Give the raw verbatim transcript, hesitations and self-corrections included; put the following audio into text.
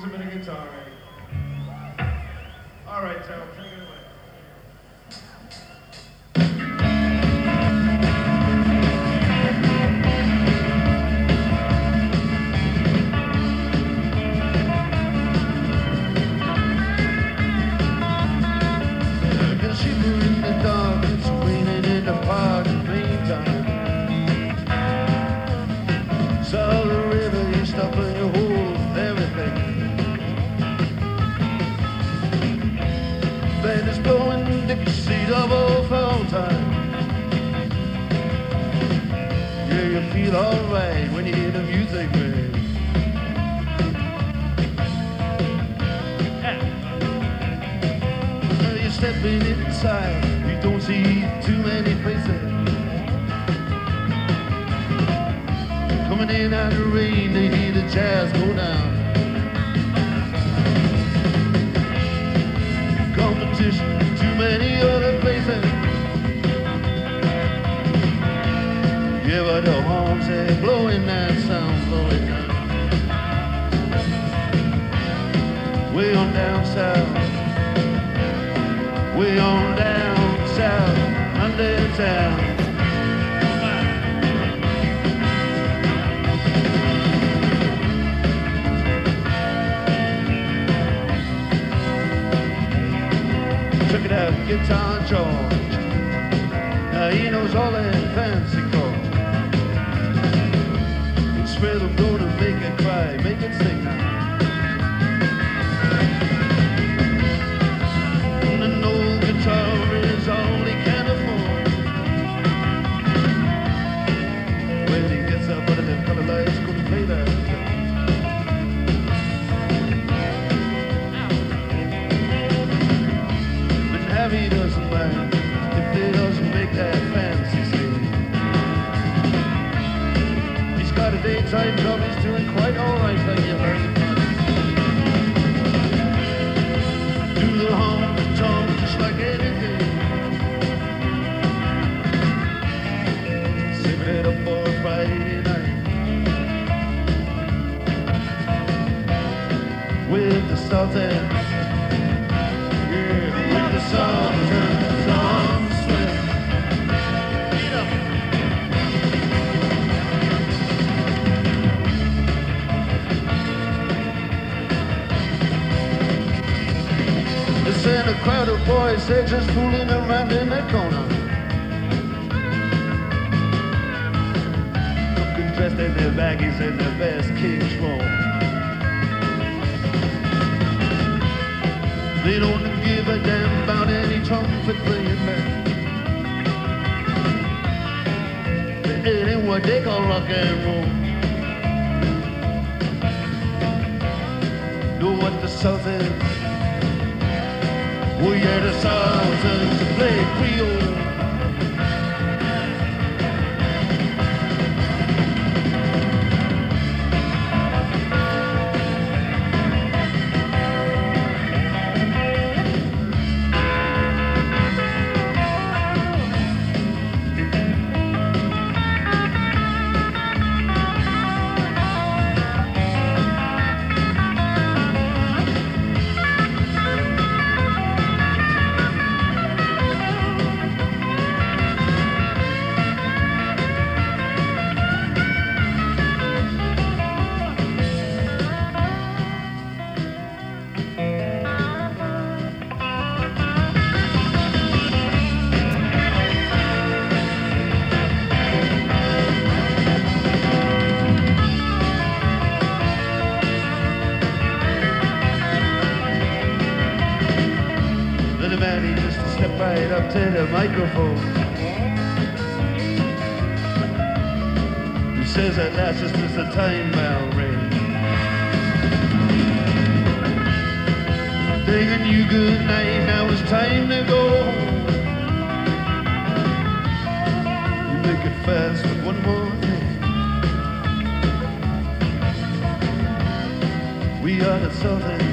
him in a guitar. All right, Joe, take it away. Feel alright when you hear the music, man. Yeah. You're stepping inside, you don't see too many faces. Coming in out of the rain, they hear the jazz go down. Competition, too many other places. Yeah, but the horns are blowing that sound, blowing down. Way on down south, way on down south, under town. Check it out, Guitar George. Now he knows all that fancy chords. Rhythm gonna make it cry, make it sing now. And an old guitar is all he can afford. When he gets up under them color lights, gonna play that. But Harry doesn't mind if they doesn't make that fancy sing. Got a daytime job, he's doing quite alright, thank you very much. Do the honky tonk just like anything. Save it up for Friday night with the Sultans. Yeah, with the Sultans on swing. Beat up. And a crowd of boys, they're just fooling around in the corner. Looking dressed in their baggies and their best King's Roll. They don't give a damn about any trumpet playing man. It ain't what they call rock and roll. Know what the South is? We are the Sultans to play Creole. Up to the microphone. He says at last just as the time bell rings. Bidding you good night, now it's time to go home. You make it fast with one more thing. We are the Southern